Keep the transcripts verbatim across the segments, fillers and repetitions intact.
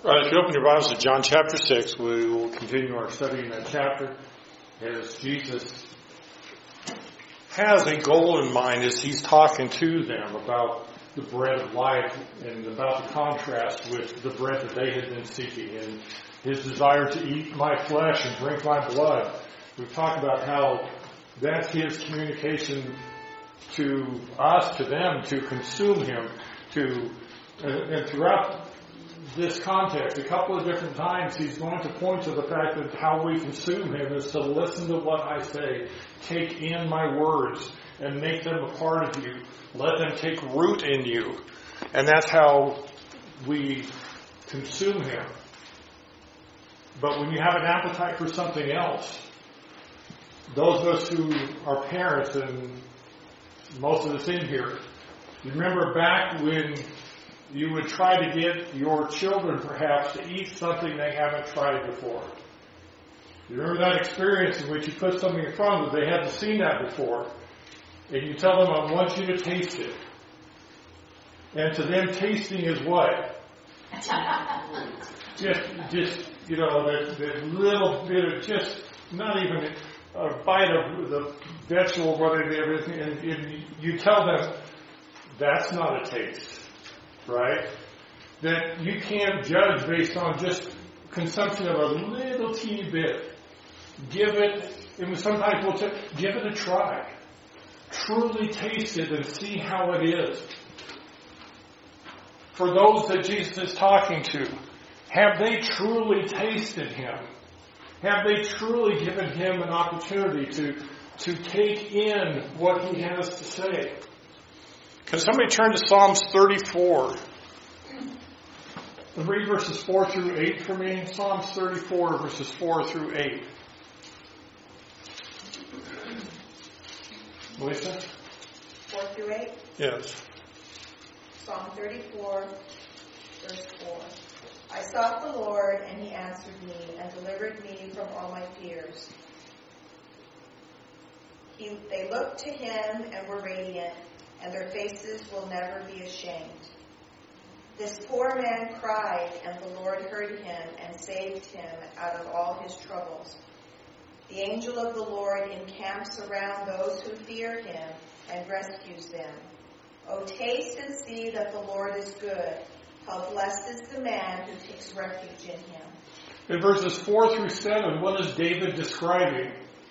All right, if you open your Bibles to John chapter six, we will continue our study in that chapter as Jesus has a goal in mind as he's talking to them about the bread of life and about the contrast with the bread that they had been seeking and his desire to eat my flesh and drink my blood. We've talked about how that's his communication to us, to them, to consume him, to and, and throughout this context, a couple of different times he's going to point to the fact that how we consume him is to listen to what I say, take in my words, and make them a part of you. Let them take root in you. And that's how we consume him. But when you have an appetite for something else, those of us who are parents, and most of us in here, you remember back when you would try to get your children perhaps to eat something they haven't tried before. You remember that experience in which you put something in front of them, they hadn't seen that before, and you tell them, I want you to taste it. And to them, tasting is what? just, just you know, that, that little bit of just, not even a bite of the vegetable, whatever it is, and, and you tell them, that's not a taste. Right? That you can't judge based on just consumption of a little teeny bit. Give it, and sometimes we'll t- give it a try. Truly taste it and see how it is. For those that Jesus is talking to, have they truly tasted him? Have they truly given him an opportunity to, to take in what he has to say? Can somebody turn to Psalms thirty-four? And read verses four through eight for me. Psalms thirty-four, verses four through eight. Melissa? four through eight? Yes. Psalm thirty-four, verse four. I sought the Lord, and he answered me, and delivered me from all my fears. He, they looked to him and were radiant, and their faces will never be ashamed. This poor man cried, and the Lord heard him and saved him out of all his troubles. The angel of the Lord encamps around those who fear him and rescues them. O taste and see that the Lord is good. How blessed is the man who takes refuge in him. In verses four through seven, what is David describing?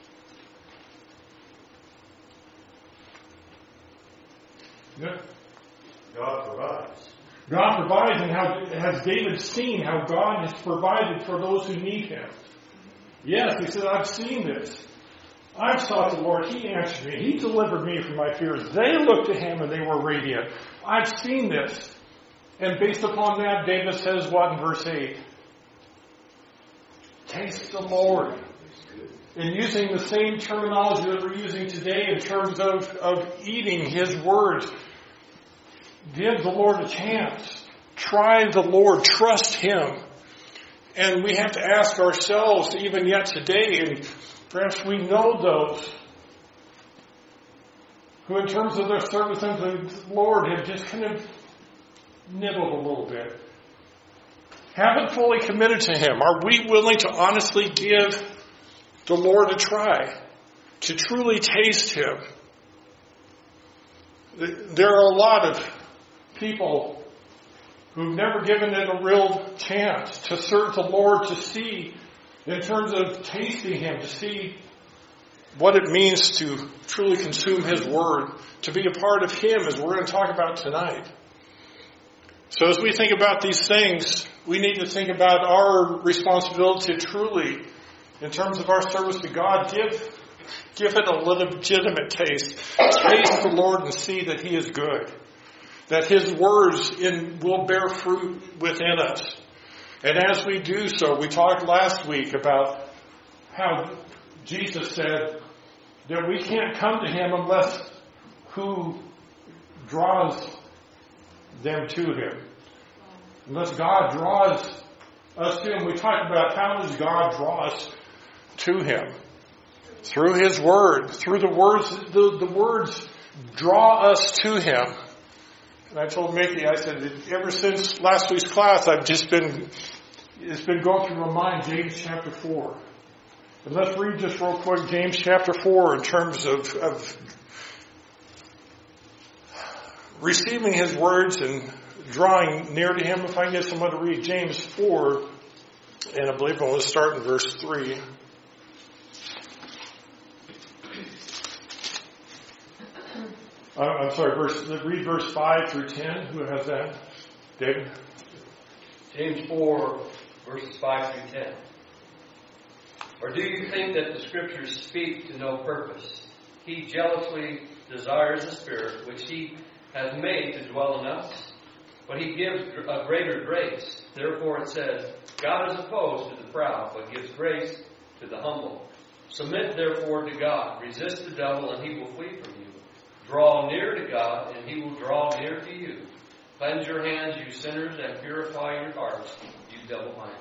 Yeah. God provides. God provides, and how has David seen how God has provided for those who need him? Yes, he said, I've seen this. I've sought the Lord. He answered me. He delivered me from my fears. They looked to him and they were radiant. I've seen this. And based upon that, David says what in verse eight? Taste the Lord. And using the same terminology that we're using today in terms of, of eating his words, give the Lord a chance. Try the Lord. Trust him. And we have to ask ourselves, even yet today, and perhaps we know those who in terms of their service unto the Lord have just kind of nibbled a little bit. Haven't fully committed to him. Are we willing to honestly give the Lord a try? To truly taste him? There are a lot of people who've never given it a real chance to serve the Lord, to see in terms of tasting him, to see what it means to truly consume his word, to be a part of him, as we're going to talk about tonight. So as we think about these things, we need to think about our responsibility to truly, in terms of our service to God, give, give it a legitimate taste. Taste the Lord and see that he is good. That his words in, will bear fruit within us. And as we do so, we talked last week about how Jesus said that we can't come to him unless who draws them to him. Unless God draws us to him. We talked about how does God draw us to him? Through his word. Through the words, the, the words draw us to him. And I told Mickey, I said, ever since last week's class, I've just been it's been going through my mind, James chapter four. And let's read just real quick James chapter four in terms of, of receiving his words and drawing near to him. If I can get someone to read James four, and I believe I'll start in verse three. Uh, I'm sorry, verse, read verse five through ten. Who has that? David? James four, verses five through ten. Or do you think that the Scriptures speak to no purpose? He jealously desires the Spirit which He has made to dwell in us, but He gives a greater grace. Therefore it says, God is opposed to the proud, but gives grace to the humble. Submit therefore to God. Resist the devil, and he will flee from you. Draw near to God, and He will draw near to you. Cleanse your hands, you sinners, and purify your hearts, you double-minded.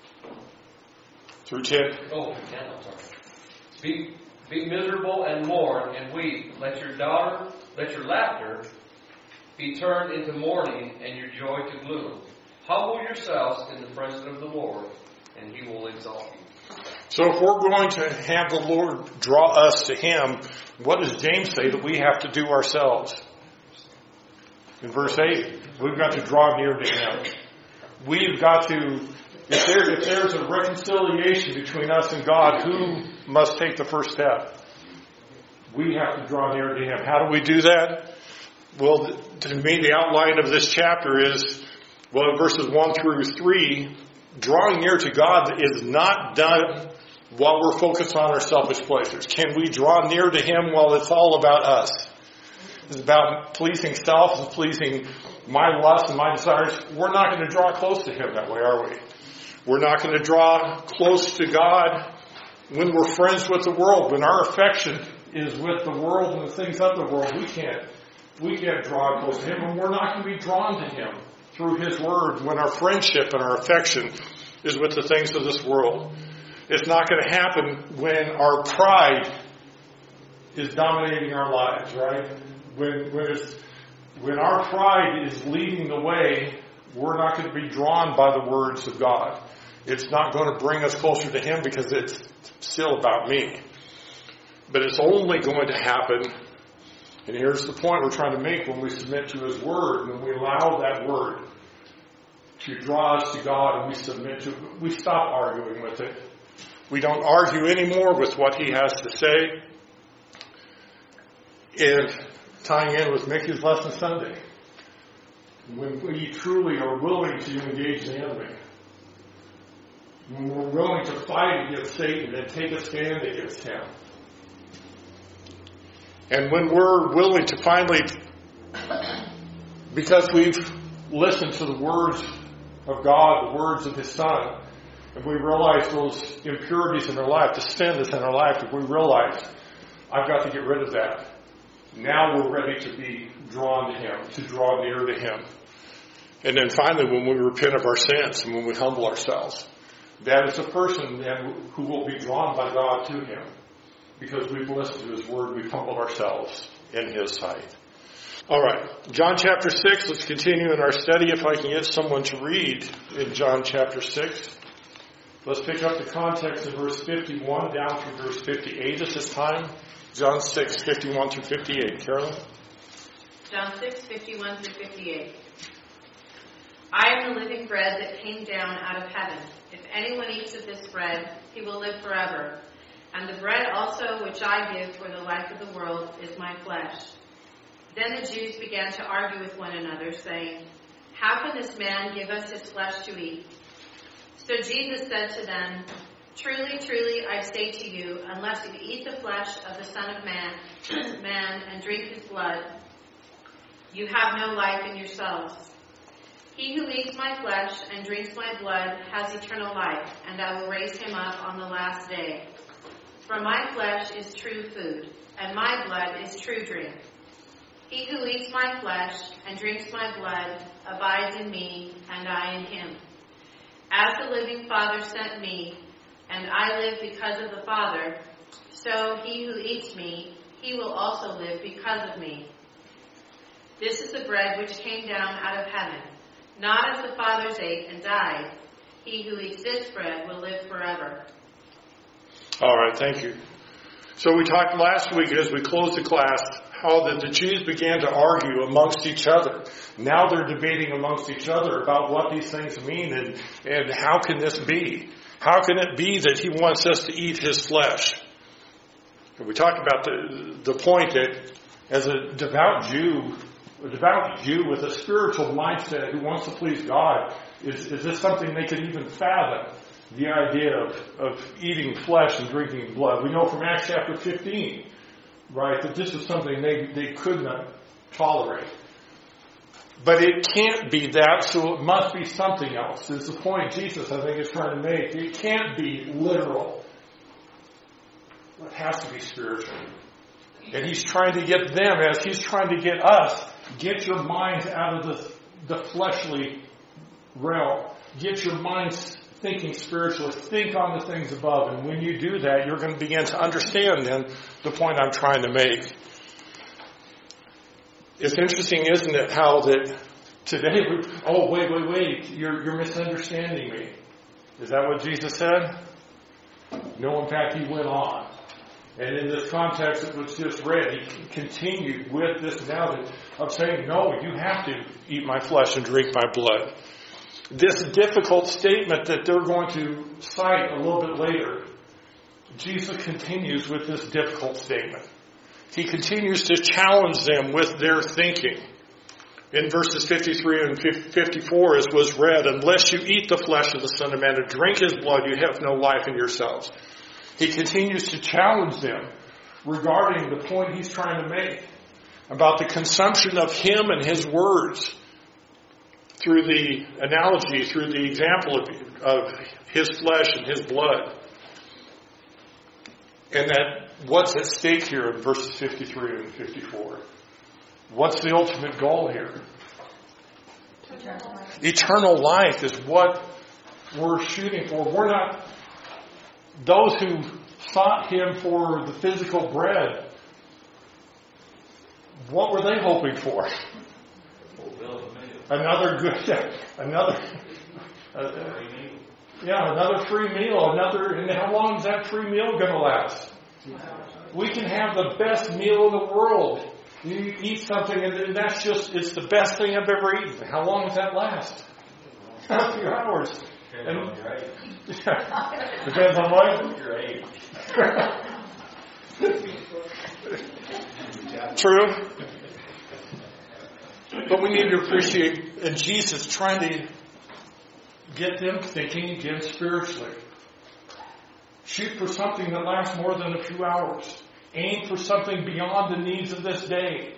Through ten. Oh, ten, I'm sorry. Be, be miserable and mourn and weep. Let your daughter, let your laughter be turned into mourning and your joy to gloom. Humble yourselves in the presence of the Lord, and He will exalt you. So if we're going to have the Lord draw us to Him, what does James say that we have to do ourselves? In verse eight, we've got to draw near to Him. We've got to, if, there, if there's a reconciliation between us and God, who must take the first step? We have to draw near to Him. How do we do that? Well, to me, the outline of this chapter is, well, in verses one through three, drawing near to God is not done while we're focused on our selfish pleasures. Can we draw near to Him while it's all about us? It's about pleasing self and pleasing my lusts and my desires. We're not going to draw close to Him that way, are we? We're not going to draw close to God when we're friends with the world. When our affection is with the world and the things of the world, we can't, we can't draw close to Him, and we're not going to be drawn to Him through His Word when our friendship and our affection is with the things of this world. It's not going to happen when our pride is dominating our lives, right? When when, it's, when our pride is leading the way, we're not going to be drawn by the words of God. It's not going to bring us closer to Him because it's still about me. But it's only going to happen, and here's the point we're trying to make, when we submit to His Word, when we allow that Word to draw us to God and we submit to it, we stop arguing with it. We don't argue anymore with what He has to say. And tying in with Mickey's lesson Sunday, when we truly are willing to engage the enemy, when we're willing to fight against Satan and take a stand against him, and when we're willing to finally, because we've listened to the words of God, the words of His Son, if we realize those impurities in our life, the sin that's in our life, if we realize, I've got to get rid of that. Now we're ready to be drawn to Him, to draw near to Him. And then finally, when we repent of our sins and when we humble ourselves, that is a person then who will be drawn by God to Him. Because we've listened to His Word, we've humbled ourselves in His sight. All right, John chapter six, let's continue in our study. If I can get someone to read in John chapter six. Let's pick up the context in verse fifty-one down through verse fifty-eight at this time. John six, fifty-one through fifty-eight. Carolyn? John six, fifty-one through fifty-eight. I am the living bread that came down out of heaven. If anyone eats of this bread, he will live forever. And the bread also which I give for the life of the world is my flesh. Then the Jews began to argue with one another, saying, How can this man give us his flesh to eat? So Jesus said to them, Truly, truly, I say to you, unless you eat the flesh of the Son of Man, man and drink His blood, you have no life in yourselves. He who eats my flesh and drinks my blood has eternal life, and I will raise him up on the last day. For my flesh is true food, and my blood is true drink. He who eats my flesh and drinks my blood abides in me, and I in him. As the living Father sent me, and I live because of the Father, so he who eats me, he will also live because of me. This is the bread which came down out of heaven, not as the fathers ate and died. He who eats this bread will live forever. All right, thank you. So we talked last week as we closed the class how that the Jews began to argue amongst each other. Now they're debating amongst each other about what these things mean and, and how can this be? How can it be that he wants us to eat his flesh? And we talked about the, the point that as a devout Jew, a devout Jew with a spiritual mindset who wants to please God, is, is this something they could even fathom? The idea of, of eating flesh and drinking blood. We know from Acts chapter fifteen, right, that this is something they, they could not tolerate. But it can't be that, so it must be something else. Is the point Jesus, I think, is trying to make. It can't be literal. It has to be spiritual. And he's trying to get them, as he's trying to get us, get your minds out of the, the fleshly realm. Get your minds thinking spiritually. Think on the things above. And when you do that, you're going to begin to understand then the point I'm trying to make. It's interesting, isn't it, how that today, we, oh, wait, wait, wait, you're, you're misunderstanding me. Is that what Jesus said? No, in fact, he went on. And in this context that was just read, he continued with this analogy of saying, no, you have to eat my flesh and drink my blood. This difficult statement that they're going to cite a little bit later, Jesus continues with this difficult statement. He continues to challenge them with their thinking. In verses fifty-three and fifty-four, as was read, unless you eat the flesh of the Son of Man and drink his blood, you have no life in yourselves. He continues to challenge them regarding the point he's trying to make about the consumption of him and his words through the analogy, through the example of, of his flesh and his blood. And that what's at stake here in verses fifty-three and fifty-four? What's the ultimate goal here? Eternal life. Eternal life is what we're shooting for. We're not those who sought him for the physical bread. What were they hoping for? Another good, another, uh, yeah, another free meal. Another, and how long is that free meal going to last? We can have the best meal in the world. You eat something, and that's just, it's the best thing I've ever eaten. How long does that last? A few hours. Depends on your age. Yeah. Depends on what? Your age. True. But we need to appreciate, and Jesus trying to get them thinking again spiritually. Shoot for something that lasts more than a few hours. Aim for something beyond the needs of this day.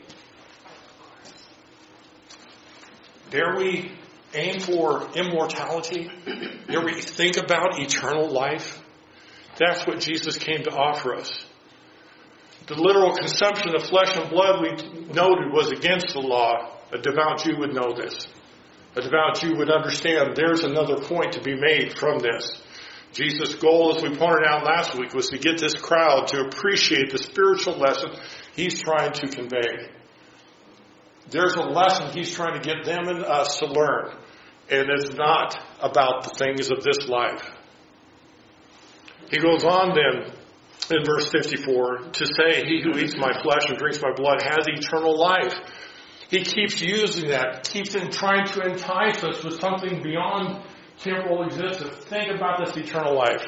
Dare we aim for immortality? Dare we think about eternal life? That's what Jesus came to offer us. The literal consumption of flesh and blood, we noted, was against the law. A devout Jew would know this. A devout Jew would understand there's another point to be made from this. Jesus' goal, as we pointed out last week, was to get this crowd to appreciate the spiritual lesson he's trying to convey. There's a lesson he's trying to get them and us to learn. And it's not about the things of this life. He goes on then in verse fifty-four to say, he who eats my flesh and drinks my blood has eternal life. He keeps using that, keeps in trying to entice us with something beyond temporal existence. Think about this eternal life.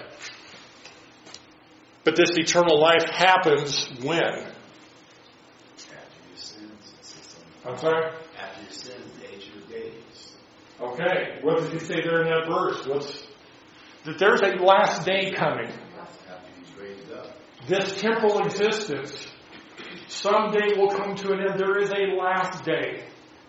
But this eternal life happens when? After your sins. I'm sorry? After your sins, the age of days. Okay. What did he say there in that verse? What's, that there's a last day coming. After he's raised up. This temporal existence someday will come to an end. There is a last day.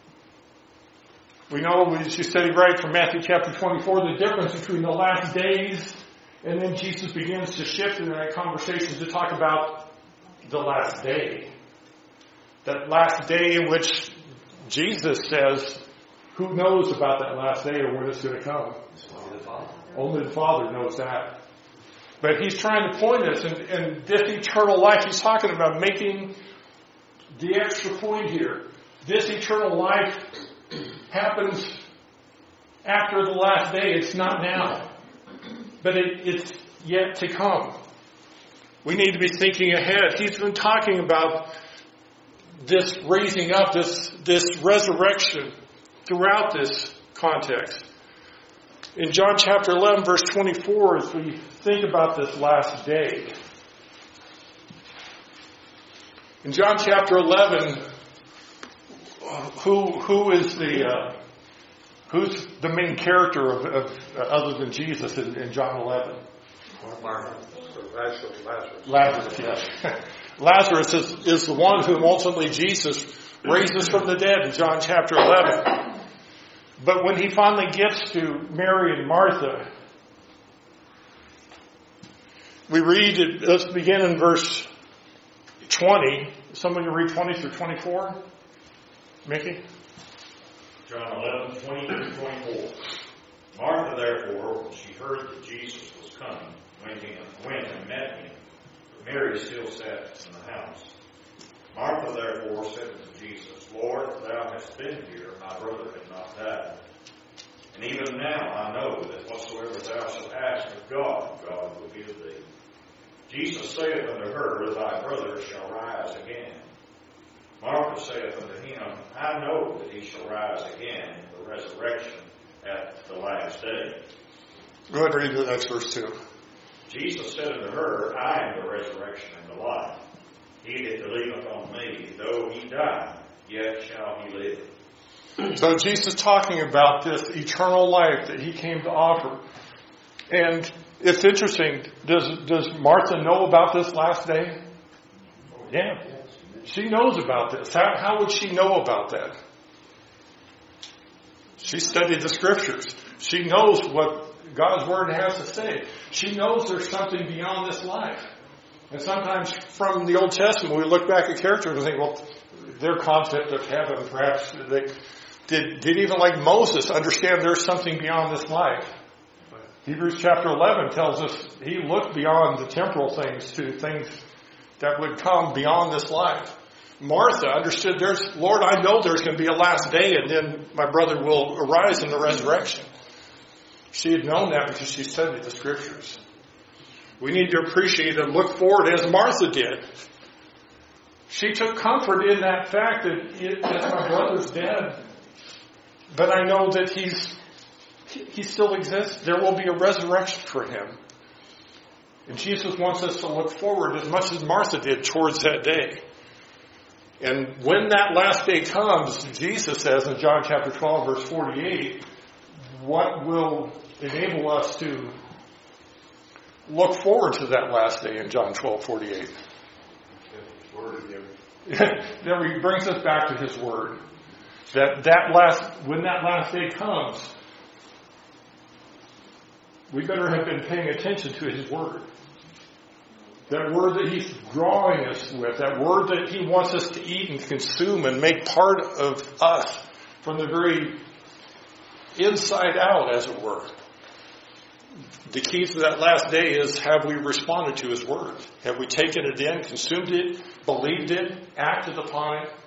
We know, as you studied right from Matthew chapter twenty-four, the difference between the last days and then Jesus begins to shift in that conversation to talk about the last day. That last day in which Jesus says, who knows about that last day or when it's going to come? Only the Father. Only the Father knows that. But he's trying to point us, and, and this eternal life, he's talking about making the extra point here. This eternal life happens after the last day. It's not now. But it, it's yet to come. We need to be thinking ahead. He's been talking about this raising up, this, this resurrection throughout this context. In John chapter eleven, verse twenty-four, as we think about this last day, in John chapter eleven, who who is the uh, who's the main character of, of uh, other than Jesus in, in John eleven? Lazarus. Lazarus, yes. Lazarus is, is the one whom ultimately Jesus raises from the dead in John chapter eleven. But when he finally gets to Mary and Martha, we read, it, let's begin in verse twenty. Someone can read twenty through twenty-four? Mickey? John eleven, twenty through twenty-four. Martha, therefore, when she heard that Jesus was coming, went and, went and met him. But Mary still sat in the house. Martha, therefore, said unto Jesus, Lord, if thou hadst been here, my brother had not died. And even now I know that whatsoever thou shalt ask of God, God will give thee. Jesus saith unto her, Thy brother shall rise again. Martha saith unto him, I know that he shall rise again in the resurrection at the last day. Go ahead and read the next verse too. Jesus said unto her, I am the resurrection and the life. He that believeth on me, though he die, yet shall he live. So Jesus is talking about this eternal life that he came to offer. And it's interesting. Does, does Martha know about this last day? Yeah. She knows about this. How, how would she know about that? She studied the scriptures. She knows what God's word has to say. She knows there's something beyond this life. And sometimes from the Old Testament, we look back at characters and think, well, their concept of heaven, perhaps they did, did even like Moses understand there's something beyond this life. Hebrews chapter eleven tells us he looked beyond the temporal things to things that would come beyond this life. Martha understood there's, Lord, I know there's going to be a last day and then my brother will arise in the resurrection. She had known that because she studied the scriptures. We need to appreciate and look forward as Martha did. She took comfort in that fact that, it, that my brother's dead. But I know that he's he still exists. There will be a resurrection for him. And Jesus wants us to look forward as much as Martha did towards that day. And when that last day comes, Jesus says in John chapter twelve, verse forty-eight, what will enable us to look forward to that last day in John twelve, forty-eight? Then he brings us back to his word. That that last, when that last day comes, we better have been paying attention to his word. That word that he's drawing us with, that word that he wants us to eat and consume and make part of us from the very inside out, as it were. The key to that last day is, have we responded to his word? Have we taken it in, consumed it, believed it, acted upon it?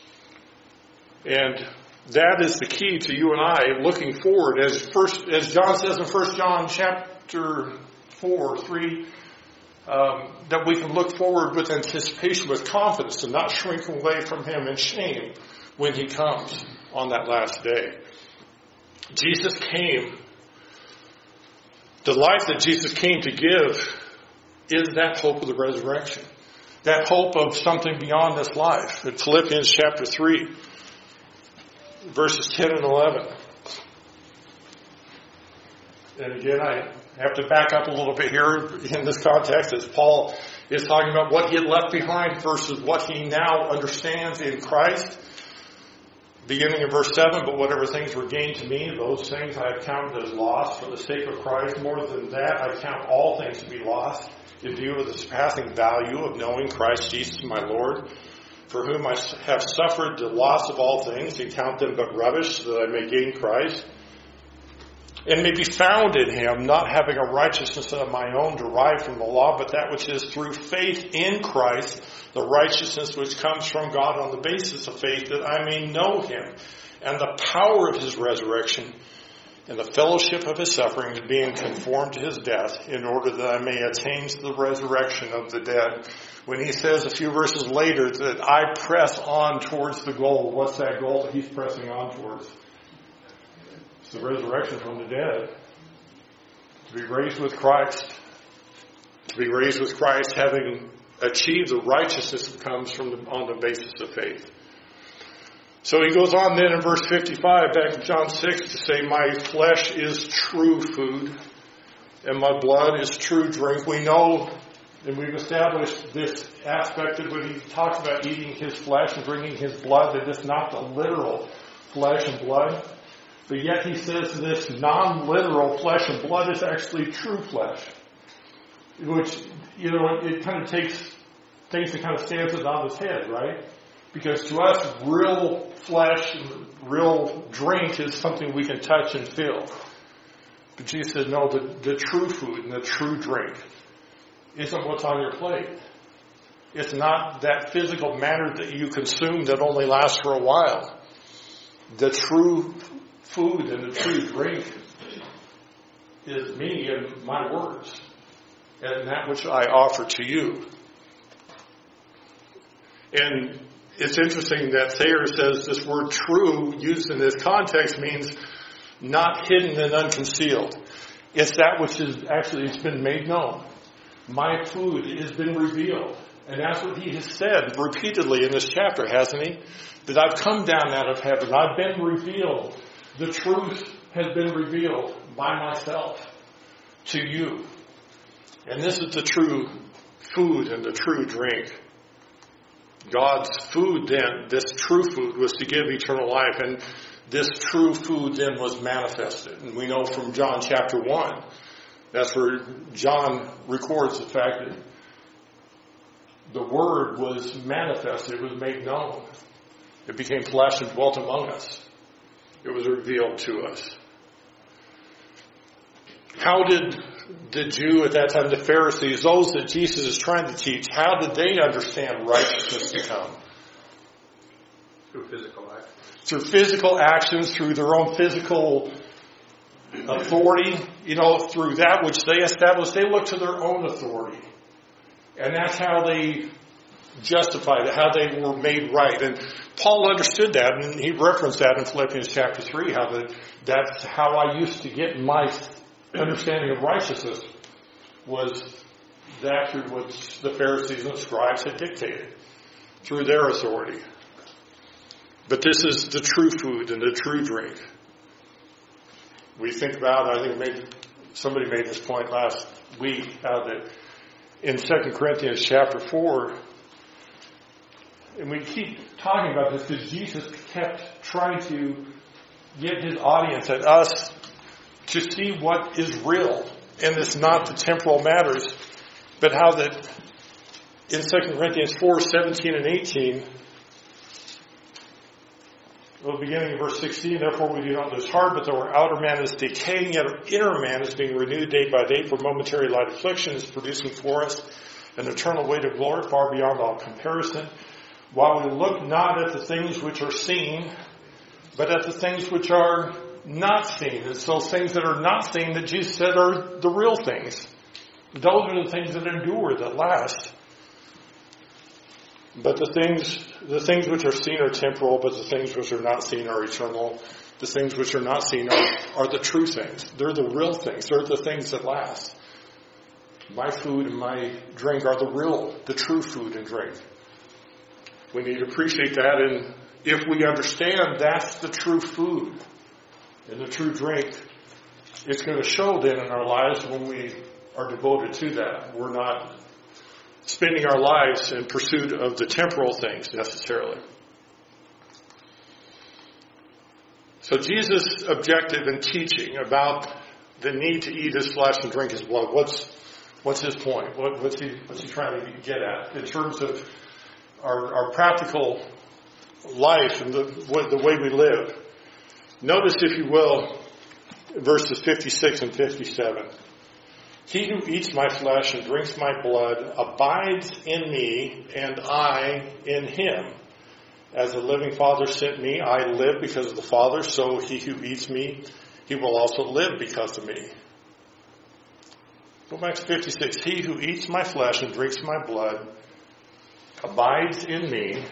And that is the key to you and I looking forward, as first, as John says in First John chapter four, three, um, that we can look forward with anticipation, with confidence, and not shrink away from him in shame when he comes on that last day. Jesus came. The life that Jesus came to give is that hope of the resurrection. That hope of something beyond this life. In Philippians chapter three, verses ten and eleven. And again, I have to back up a little bit here in this context as Paul is talking about what he had left behind versus what he now understands in Christ. Beginning in verse seven, but whatever things were gained to me, those things I have counted as loss for the sake of Christ. More than that, I count all things to be lost in view of the surpassing value of knowing Christ Jesus my Lord, for whom I have suffered the loss of all things, and count them but rubbish, so that I may gain Christ, and may be found in him, not having a righteousness of my own derived from the law, but that which is through faith in Christ, the righteousness which comes from God on the basis of faith, that I may know him, and the power of his resurrection, and the fellowship of his sufferings, being conformed to his death, in order that I may attain to the resurrection of the dead. When he says a few verses later that I press on towards the goal, what's that goal that he's pressing on towards? It's the resurrection from the dead. To be raised with Christ. To be raised with Christ, having achieved the righteousness that comes from the, on the basis of faith. So he goes on then in verse fifty-five, back in John six, to say, my flesh is true food, and my blood is true drink. We know, and we've established this aspect of when he talks about eating his flesh and drinking his blood, that it's not the literal flesh and blood. But yet he says this non-literal flesh and blood is actually true flesh. Which, you know, it kind of takes things and kind of stands it on its head, right? Because to us, real flesh, real drink is something we can touch and feel. But Jesus said, no, the, the true food and the true drink isn't what's on your plate. It's not that physical matter that you consume that only lasts for a while. The true food and the true drink is me and my words, and that which I offer to you. And it's interesting that Thayer says this word true, used in this context, means not hidden and unconcealed. It's that which is actually, it's been made known. My food has been revealed. And that's what he has said repeatedly in this chapter, hasn't he? That I've come down out of heaven. I've been revealed. The truth has been revealed by myself to you. And this is the true food and the true drink. God's food then, this true food, was to give eternal life. And this true food then was manifested. And we know from John chapter one, that's where John records the fact that the Word was manifested. It was made known. It became flesh and dwelt among us. It was revealed to us. How did the Jew at that time, the Pharisees, those that Jesus is trying to teach, how did they understand righteousness to come? Through physical actions. Through physical actions, through their own physical authority, you know, through that which they established. They looked to their own authority. And that's how they justified it, how they were made right. And Paul understood that, and he referenced that in Philippians chapter three, how that that's how I used to get my understanding of righteousness, was that through what the Pharisees and scribes had dictated, through their authority. But this is the true food and the true drink. We think about, I think maybe somebody made this point last week, how that in Second Corinthians chapter four, and we keep talking about this because Jesus kept trying to get his audience and us to see what is real, and it's not the temporal matters, but how that in Second Corinthians four, seventeen and eighteen, well, beginning in verse sixteen, therefore we do not lose heart, but though our outer man is decaying, yet our inner man is being renewed day by day, for momentary light affliction is producing for us an eternal weight of glory far beyond all comparison, while we look not at the things which are seen, but at the things which are not seen. It's those things that are not seen that Jesus said are the real things. Those are the things that endure, that last. But the things, the things which are seen are temporal, but the things which are not seen are eternal. The things which are not seen are, are the true things. They're the real things. They're the things that last. My food and my drink are the real, the true food and drink. We need to appreciate that, and if we understand that's the true food and the true drink, it's going to show then in our lives when we are devoted to that. We're not spending our lives in pursuit of the temporal things necessarily. So Jesus' objective in teaching about the need to eat his flesh and drink his blood, what's what's his point? What, what's he what's he trying to get at in terms of our, our practical life and the, the way we live? Notice, if you will, verses fifty-six and fifty-seven. He who eats my flesh and drinks my blood abides in me, and I in him. As the living Father sent me, I live because of the Father, so he who eats me he will also live because of me. Go back to fifty-six. He who eats my flesh and drinks my blood abides in me,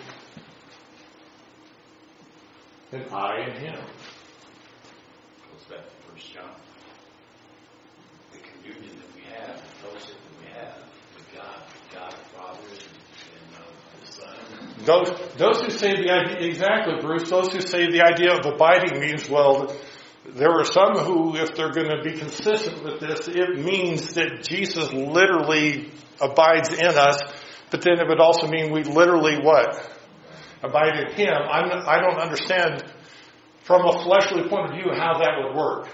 and I in him. Goes back to First John. The communion that we have, the fellowship that we have with God, God the Father and uh, the Son. Those, those who say the idea, exactly, Bruce, those who say the idea of abiding means, well, there are some who, if they're going to be consistent with this, it means that Jesus literally abides in us, but then it would also mean we literally what? Abide in him. I'm, I don't understand from a fleshly point of view how that would work.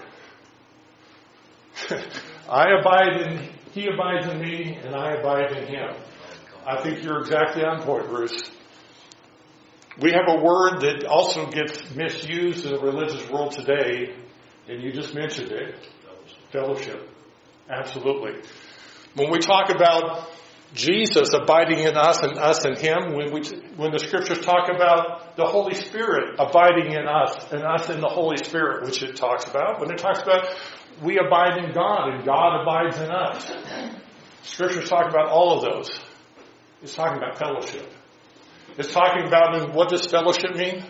I abide in, he abides in me, and I abide in him. I think you're exactly on point, Bruce. We have a word that also gets misused in the religious world today, and you just mentioned it. Fellowship. Absolutely. When we talk about Jesus abiding in us and us in him, when we when the scriptures talk about the Holy Spirit abiding in us and us in the Holy Spirit, which it talks about, when it talks about we abide in God and God abides in us, scriptures talk about all of those. It's talking about fellowship. It's talking about, what does fellowship mean?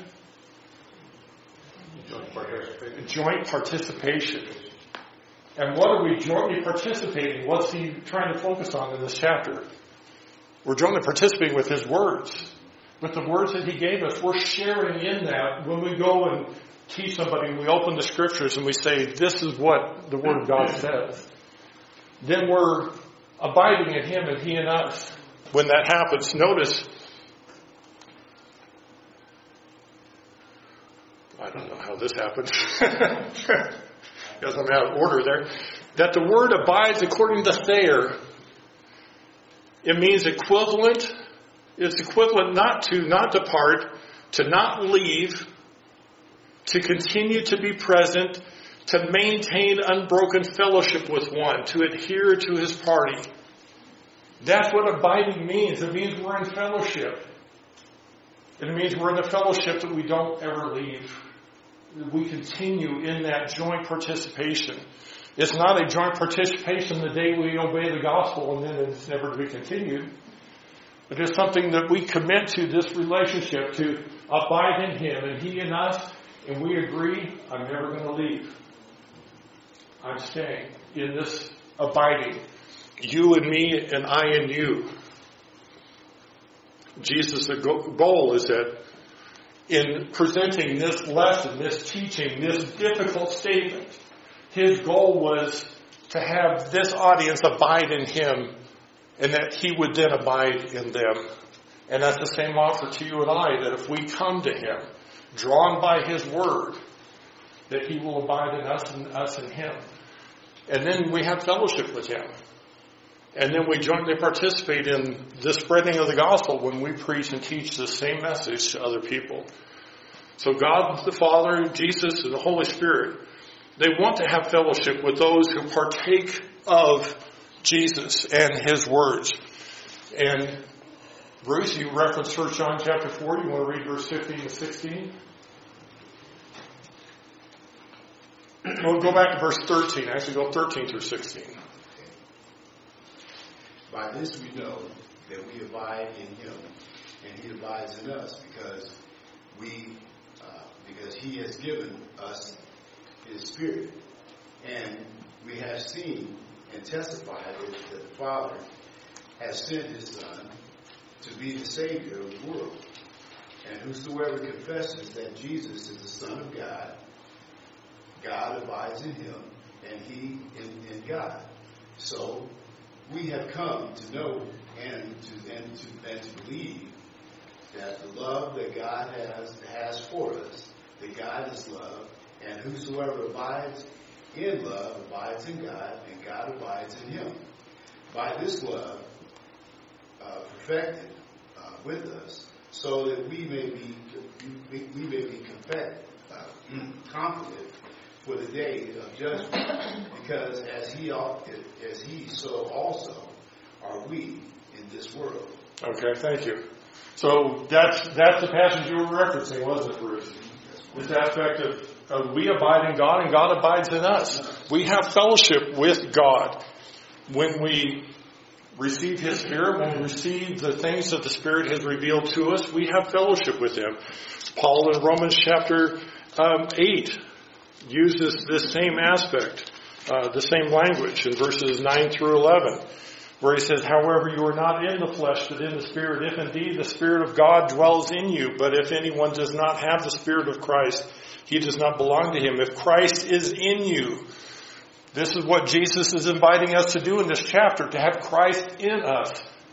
Joint participation. Joint participation. And what are we jointly participating? What's he trying to focus on in this chapter? We're jointly participating with his words. With the words that he gave us, we're sharing in that. When we go and teach somebody, we open the scriptures and we say, this is what the word of God says. Then we're abiding in him and he in us. When that happens, notice, I don't know how this happened, because I'm out of order there, that the word abides according to Thayer, it means equivalent, it's equivalent not to not depart, to not leave, to continue to be present, to maintain unbroken fellowship with one, to adhere to his party. That's what abiding means. It means we're in fellowship. It means we're in a fellowship that we don't ever leave. We continue in that joint participation. It's not a joint participation the day we obey the gospel and then it's never to be continued. But it's something that we commit to this relationship, to abide in him and he in us, and we agree, I'm never going to leave. I'm staying in this abiding. You and me and I and you. Jesus' goal is that in presenting this lesson, this teaching, this difficult statement, his goal was to have this audience abide in him and that he would then abide in them. And that's the same offer to you and I, that if we come to him, drawn by his word, that he will abide in us and us in him. And then we have fellowship with him. And then we jointly participate in the spreading of the gospel when we preach and teach the same message to other people. So God the Father, Jesus, and the Holy Spirit, they want to have fellowship with those who partake of Jesus and his words. And Bruce, you referenced First John chapter four. You want to read verse fifteen to sixteen? We'll go back to verse thirteen. Actually, go thirteen through sixteen. By this we know that we abide in him, and he abides in us, because we, uh, because he has given us his Spirit, and we have seen and testified that the Father has sent his Son to be the Savior of the world. And whosoever confesses that Jesus is the Son of God, God abides in him, and he in, in God. So we have come to know and to and to and to believe that the love that God has has for us, that God is love, and whosoever abides in love abides in God, and God abides in him. By this love uh, perfected uh, with us, so that we may be we, we may be confessed, uh, confident for the day of judgment, because as he as he so also are we in this world. Okay, thank you. So that's that's the passage you were referencing, wasn't it, Bruce? This aspect of Uh, we abide in God and God abides in us. We have fellowship with God. When we receive His Spirit, when we receive the things that the Spirit has revealed to us, we have fellowship with Him. Paul in Romans chapter um, eight uses this same aspect, uh, the same language in verses nine through eleven, where he says, however, you are not in the flesh, but in the Spirit, if indeed the Spirit of God dwells in you. But if anyone does not have the Spirit of Christ, he does not belong to him. If Christ is in you, this is what Jesus is inviting us to do in this chapter, to have Christ in us.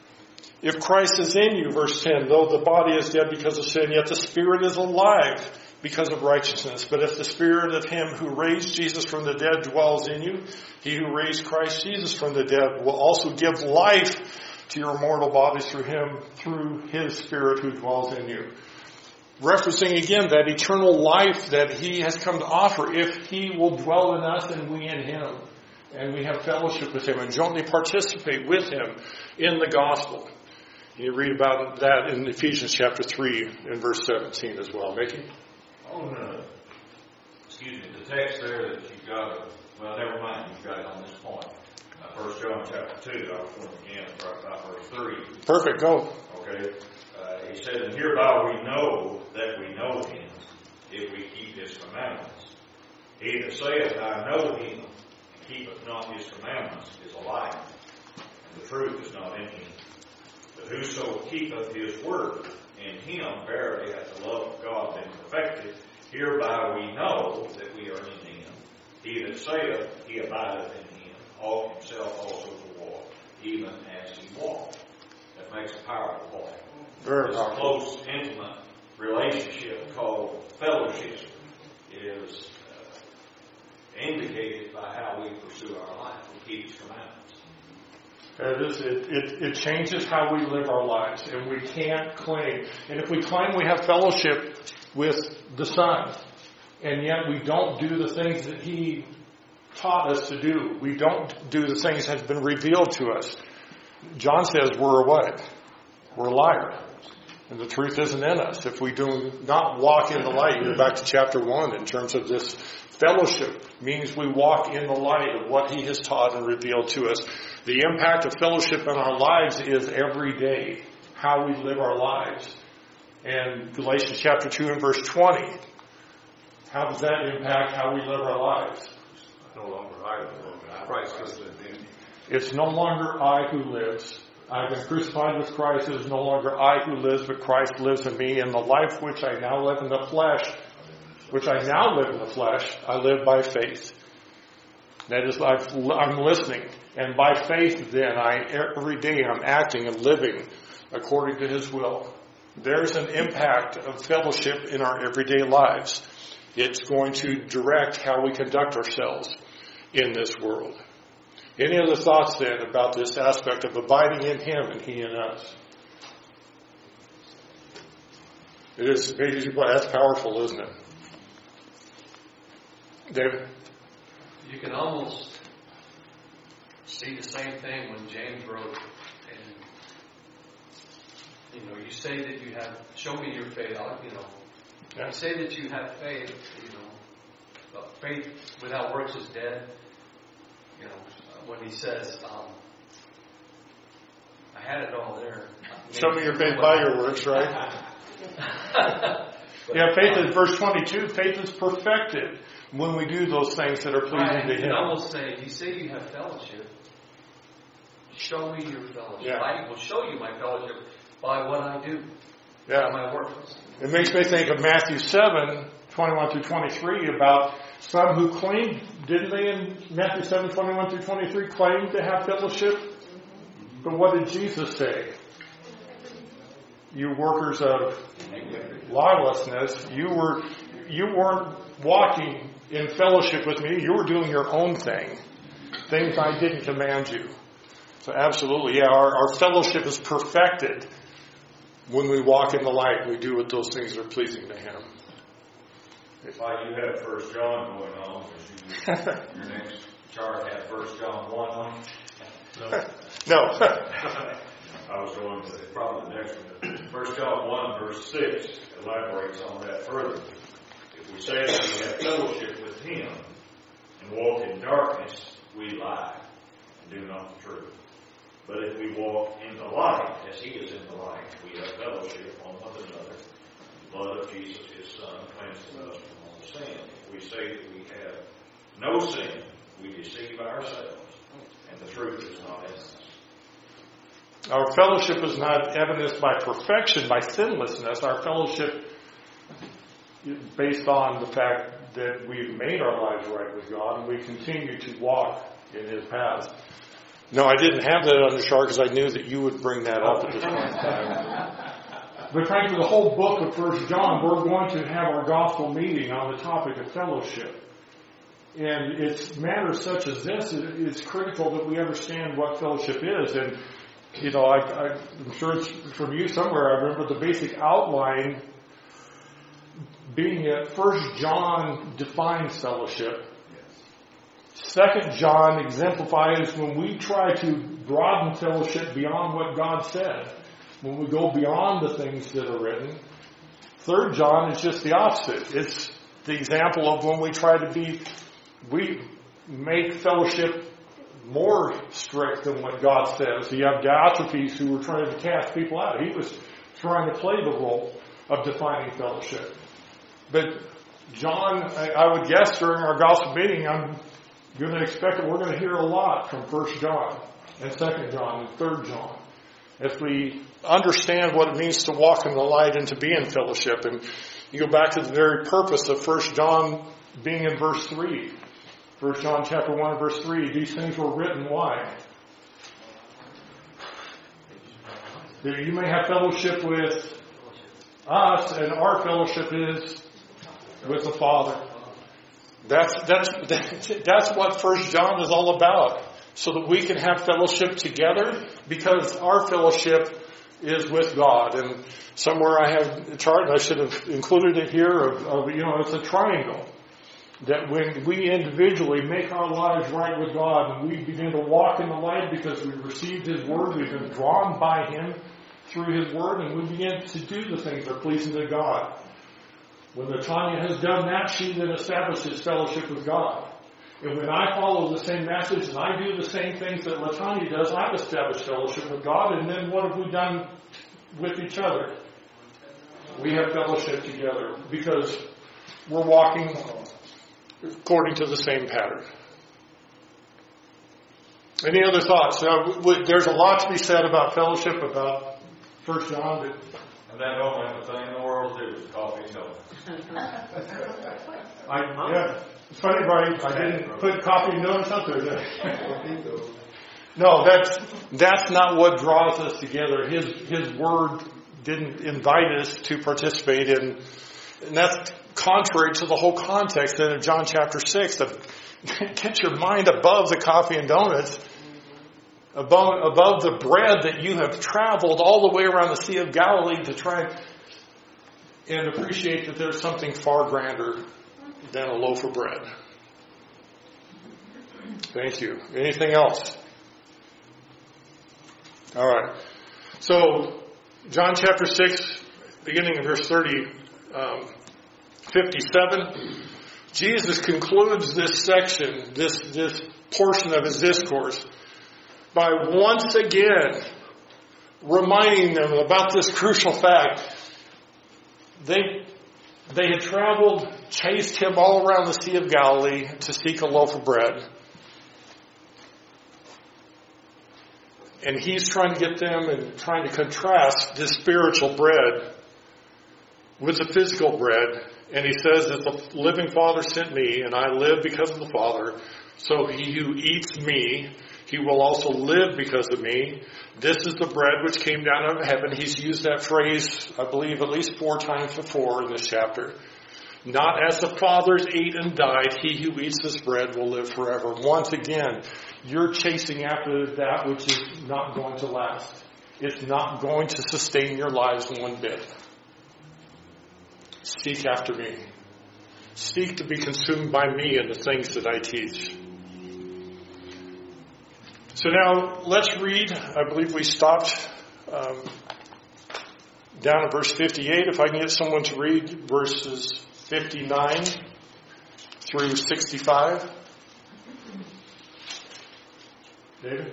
If Christ is in you, verse ten, though the body is dead because of sin, yet the Spirit is alive because of righteousness. But if the Spirit of Him who raised Jesus from the dead dwells in you, He who raised Christ Jesus from the dead will also give life to your mortal bodies through Him, through His Spirit who dwells in you. Referencing again that eternal life that He has come to offer if He will dwell in us and we in Him. And we have fellowship with Him and jointly participate with Him in the gospel. You read about that in Ephesians chapter three and verse seventeen as well. Mickey? On the, excuse me, the text there that you've got, well, never mind, you've got it on this point. Uh, First John chapter two, I was going again, right about verse three. Perfect, go. Okay. Uh, he said, and hereby we know that we know Him, if we keep His commandments. He that saith, I know Him, and keepeth not His commandments, is a liar, and the truth is not in him. But whoso keepeth His word, in Him verily hath the love of God been perfected. Hereby we know that we are in Him. He that saith he abideth in Him, ought himself also to walk, even as He walked. That makes a powerful point. Very This powerful. close, intimate relationship called fellowship is uh, indicated by how we pursue our life. We keep His commandments. It, is, it, it, it changes how we live our lives, and we can't claim. And if we claim we have fellowship with the Son, and yet we don't do the things that He taught us to do, we don't do the things that have been revealed to us, John says we're a what? We're a liar. And the truth isn't in us. If we do not walk in the light, you're back to chapter one in terms of this fellowship, means we walk in the light of what He has taught and revealed to us. The impact of fellowship in our lives is every day, how we live our lives. And Galatians chapter two and verse twenty, how does that impact how we live our lives? No longer I, but Christ lives in me. It's no longer I who lives. I've been crucified with Christ. It is no longer I who lives, but Christ lives in me. And the life which I now live in the flesh, which I now live in the flesh, I live by faith. That is, I've, I'm listening. And by faith, then, I every day I'm acting and living according to His will. There's an impact of fellowship in our everyday lives. It's going to direct how we conduct ourselves in this world. Any other thoughts then about this aspect of abiding in Him and He in us? It is, that's powerful, isn't it? David? You can almost see the same thing when James wrote, and you know, you say that you have, show me your faith, I'll, you know, Yeah. you say that you have faith, you know, but faith without works is dead. You know, when he says, um, I had it all there. Show me your faith by your works, right? Yeah, faith is, verse twenty-two, faith is perfected when we do those things that are pleasing Right, to you Him. can almost say, you say you have fellowship. Show me your fellowship. Yeah. I will show you my fellowship by what I do, Yeah. by my works. It makes me think of Matthew seven, twenty-one through twenty-three, about some who claimed, didn't they in Matthew seven, twenty-one through twenty-three, claim to have fellowship? But what did Jesus say? You workers of lawlessness, you were you weren't walking in fellowship with me, you were doing your own thing. Things I didn't command you. So absolutely, yeah, our, our fellowship is perfected when we walk in the light. We do what those things are pleasing to Him. While you have First John going on, because you, your next chart had First John one on it. No. I was going to probably the next one. First John one verse six elaborates on that further. If If we say that we have fellowship with him and walk in darkness, we lie and do not the truth. But if we walk in the light, as he is in the light, we have fellowship one with another. The blood of Jesus, his Son, cleanses us from all sin. If we say that we have no sin, we deceive ourselves, and the truth is not in us. Our fellowship is not evidenced by perfection, by sinlessness. Our fellowship is based on the fact that we've made our lives right with God and we continue to walk in his paths. No, I didn't have that on the chart because I knew that you would bring that up at this point in time. But frankly, the whole book of First John, we're going to have our gospel meeting on the topic of fellowship. And it's matters such as this, it's critical that we understand what fellowship is. And, you know, I, I, I'm sure it's from you somewhere, I remember the basic outline being that First John defines fellowship. Second John exemplifies when we try to broaden fellowship beyond what God said, when we go beyond the things that are written. Third John is just the opposite. It's the example of when we try to be, we make fellowship more strict than what God says. So you have Diotrephes who were trying to cast people out. He was trying to play the role of defining fellowship. But John, I, I would guess during our gospel meeting, I'm going to expect that we're going to hear a lot from First John and Second John and Third John as we understand what it means to walk in the light and to be in fellowship. And you go back to the very purpose of First John being in verse three. First John chapter one, verse three. These things were written, why? That you may have fellowship with us, and our fellowship is with the Father. That's that's that's what First John is all about, so that we can have fellowship together, because our fellowship is with God. And somewhere I have a chart, and I should have included it here. Of, of you know, it's a triangle that when we individually make our lives right with God, and we begin to walk in the light because we've received His Word, we've been drawn by Him through His Word, and we begin to do the things that are pleasing to God. When Latanya has done that, she then establishes fellowship with God. And when I follow the same message and I do the same things that Latanya does, I've established fellowship with God. And then what have we done with each other? We have fellowship together because we're walking according to the same pattern. Any other thoughts? Now, there's a lot to be said about fellowship, about First John. But and that don't have a thing in the world to do with coffee and donuts. I, yeah, it's funny, right? I didn't put coffee and donuts up there, did I? No, that's that's not what draws us together. His His Word didn't invite us to participate in, and that's contrary to the whole context in John chapter six. Of get your mind above the coffee and donuts, above above the bread that you have traveled all the way around the Sea of Galilee to try and appreciate that there's something far grander than a loaf of bread. Thank you. Anything else? All right. So, John chapter six, beginning in verse thirty, um, fifty-seven, Jesus concludes this section, this, this portion of his discourse, by once again reminding them about this crucial fact. They, they had traveled, chased him all around the Sea of Galilee to seek a loaf of bread. And he's trying to get them and trying to contrast this spiritual bread with the physical bread. And he says that the living Father sent me, and I live because of the Father. So he who eats me, he will also live because of me. This is the bread which came down out of heaven. He's used that phrase, I believe, at least four times before in this chapter. Not as the fathers ate and died, he who eats this bread will live forever. Once again, you're chasing after that which is not going to last. It's not going to sustain your lives one bit. Seek after me. Seek to be consumed by me and the things that I teach. So now let's read. I believe we stopped um, down at verse fifty-eight. If I can get someone to read verses fifty-nine through sixty-five. David?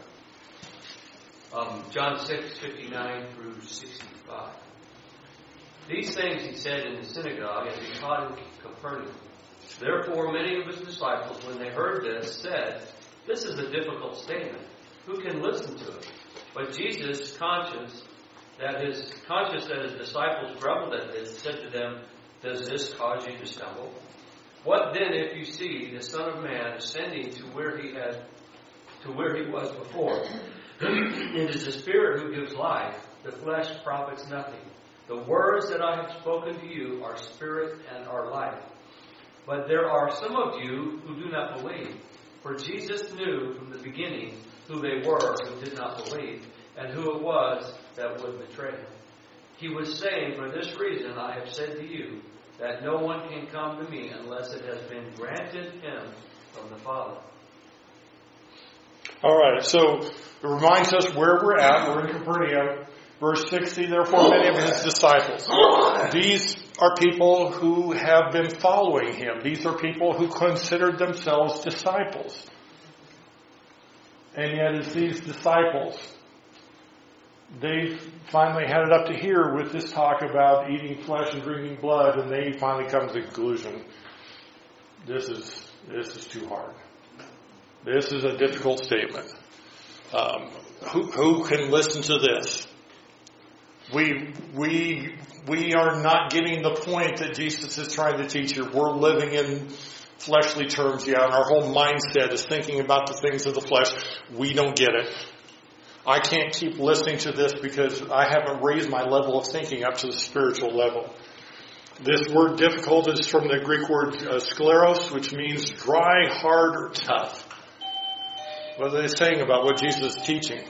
Um, John six, fifty-nine through sixty-five. These things he said in the synagogue as he taught in Capernaum. Therefore many of his disciples, when they heard this, said, "This is a difficult statement. Who can listen to it?" But Jesus, conscious that his conscious that his disciples grumbled at this, said to them, "Does this cause you to stumble? What then if you see the Son of Man ascending to where he had to where he was before? It is the Spirit who gives life; the flesh profits nothing. The words that I have spoken to you are spirit and are life. But there are some of you who do not believe." For Jesus knew from the beginning who they were who did not believe, and who it was that would betray him. He was saying, "For this reason I have said to you, that no one can come to me unless it has been granted him from the Father." All right, so it reminds us where we're at. We're in Capernaum. Verse sixty, therefore many of his disciples. These are people who have been following him. These are people who considered themselves disciples. And yet it's these disciples, they've finally had it up to here with this talk about eating flesh and drinking blood, and they finally come to the conclusion, this is this is too hard. This is a difficult statement. Um, who, who can listen to this? We we we are not getting the point that Jesus is trying to teach here. We're living in fleshly terms, yeah, and our whole mindset is thinking about the things of the flesh. We don't get it. I can't keep listening to this because I haven't raised my level of thinking up to the spiritual level. This word difficult is from the Greek word uh, skleros, which means dry, hard, or tough. What are they saying about what Jesus is teaching?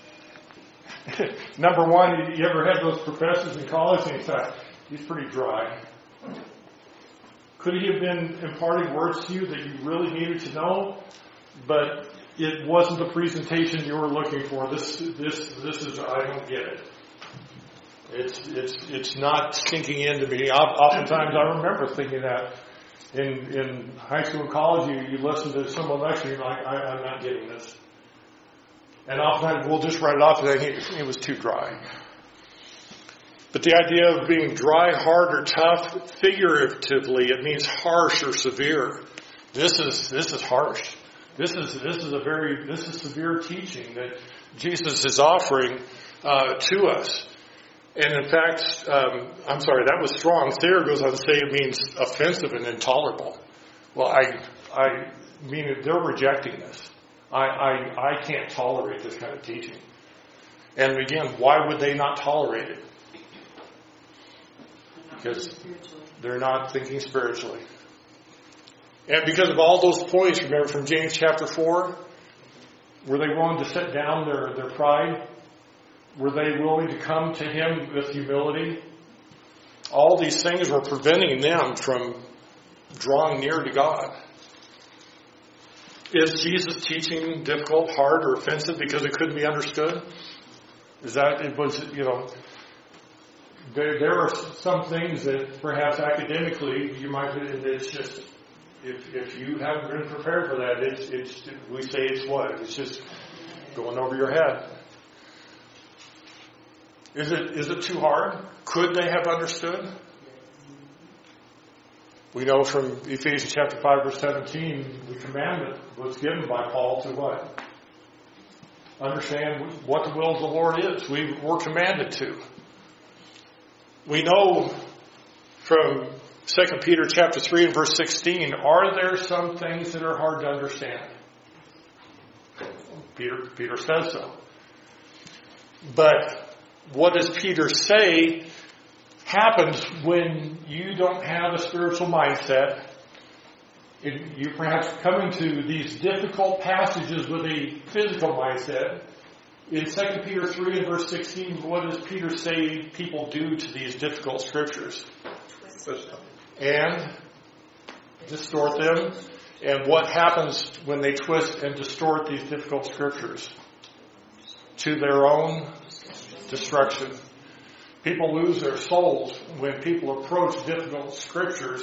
Number one, you ever had those professors in college and you thought, he's pretty dry. Could he have been imparting words to you that you really needed to know, but it wasn't the presentation you were looking for? This, this, this is, I don't get it. It's, it's, it's not sinking into me. Oftentimes I remember thinking that in, in high school and college, you, you listen to someone lecture, you're like, I, I'm not getting this. And oftentimes we'll just write it off and say, it was too dry. But the idea of being dry, hard, or tough, figuratively, it means harsh or severe. This is this is harsh. This is this is a very this is severe teaching that Jesus is offering uh, to us. And in fact, um, I'm sorry, that was strong. Thayer goes on to say it means offensive and intolerable. Well, I I mean they're rejecting this. I, I, I can't tolerate this kind of teaching. And again, why would they not tolerate it? Because they're not thinking spiritually. And because of all those points, remember from James chapter four, were they willing to set down their, their pride? Were they willing to come to him with humility? All these things were preventing them from drawing near to God. Is Jesus' teaching difficult, hard, or offensive because it couldn't be understood? Is that, it was, you know, there, there are some things that perhaps academically you might, it's just, if if you haven't been prepared for that, it's, it's, we say it's what? It's just going over your head. Is it, is it too hard? Could they have understood? We know from Ephesians chapter five, verse seventeen, the commandment was given by Paul to what? Understand what the will of the Lord is. We were commanded to. We know from Second Peter chapter three and verse sixteen, are there some things that are hard to understand? Peter, Peter says so. But what does Peter say happens when you don't have a spiritual mindset? If you're perhaps coming to these difficult passages with a physical mindset. In Second Peter three and verse sixteen, what does Peter say people do to these difficult scriptures? And distort them. And what happens when they twist and distort these difficult scriptures? To their own destruction. People lose their souls when people approach difficult scriptures.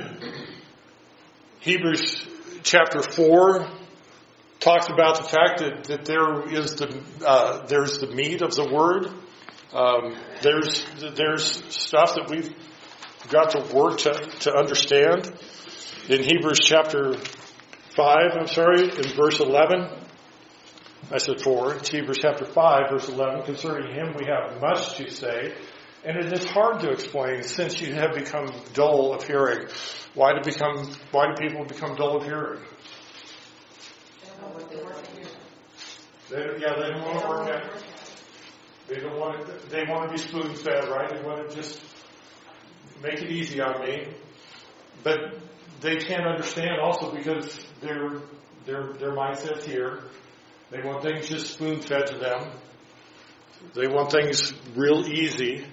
Hebrews chapter four talks about the fact that, that there is the uh, there's the meat of the word. Um, there's there's stuff that we've got to work to, to understand. In Hebrews chapter five, I'm sorry, in verse eleven, I said four, it's Hebrews chapter five, verse eleven, concerning him we have much to say, and it is hard to explain since you have become dull of hearing. Why do become? Why do people become dull of hearing? They, yeah, they don't want to work at it. They don't want to, they want to be spoon fed, right? They want to just make it easy on me. But they can't understand also because their their their mindset's here. They want things just spoon fed to them. They want things real easy.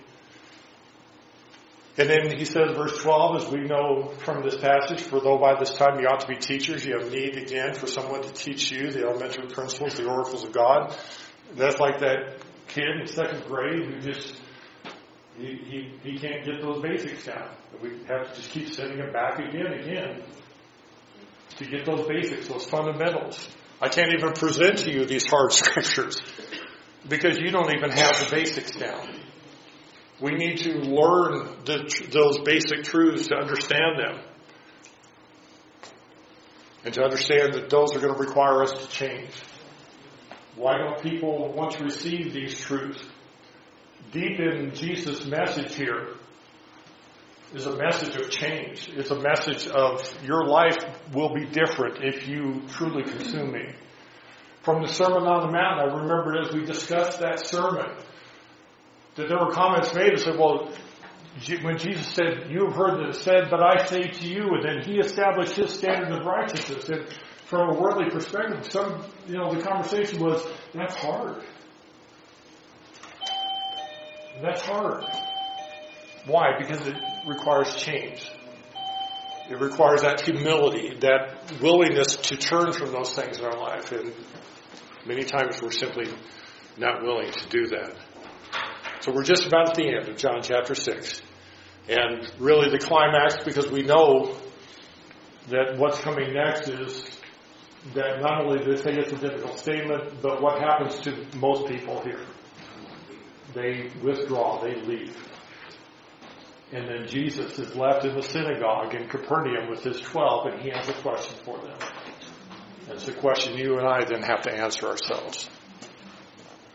And then he says, verse twelve, as we know from this passage, for though by this time you ought to be teachers, you have need again for someone to teach you the elementary principles, the oracles of God. And that's like that kid in second grade who just, he, he, he can't get those basics down. We have to just keep sending him back again and again to get those basics, those fundamentals. I can't even present to you these hard scriptures because you don't even have the basics down. We need to learn the, those basic truths to understand them. And to understand that those are going to require us to change. Why don't people want to receive these truths? Deep in Jesus' message here is a message of change. It's a message of your life will be different if you truly consume me. From the Sermon on the Mount, I remember as we discussed that sermon, that there were comments made that said, well, when Jesus said, you have heard that it said, but I say to you, and then he established his standard of righteousness. And from a worldly perspective, some, you know, the conversation was, that's hard. That's hard. Why? Because it requires change. It requires that humility, that willingness to turn from those things in our life. And many times we're simply not willing to do that. So we're just about at the end of John chapter six. And really the climax, because we know that what's coming next is that not only do they say it's a difficult statement, but what happens to most people here? They withdraw, they leave. And then Jesus is left in the synagogue in Capernaum with his twelve, and he has a question for them. It's a question you and I then have to answer ourselves.